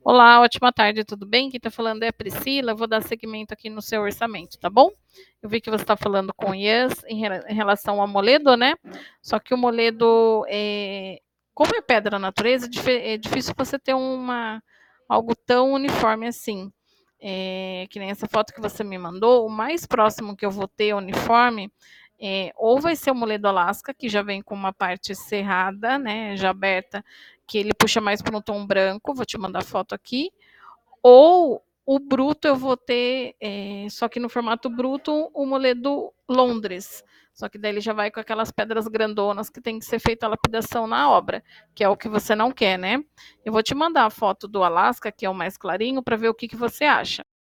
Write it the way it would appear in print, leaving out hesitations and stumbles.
Olá, ótima tarde, tudo bem? Quem está falando é a Priscila, eu vou dar seguimento aqui no seu orçamento, tá bom? Eu vi que você está falando com o Ias em relação ao moledo, né? Só que o moledo, como é pedra natureza, é difícil você ter algo tão uniforme assim. Que nem essa foto que você me mandou, o mais próximo que eu vou ter uniforme ou vai ser o moledo Alaska, que já vem com uma parte cerrada, né, já aberta, que ele puxa mais para um tom branco, vou te mandar a foto aqui, ou o bruto eu vou ter, só que no formato bruto, o moledo Londres. Só que daí ele já vai com aquelas pedras grandonas que tem que ser feita a lapidação na obra, que é o que você não quer, né? Eu vou te mandar a foto do Alaska, que é o mais clarinho, para ver o que você acha.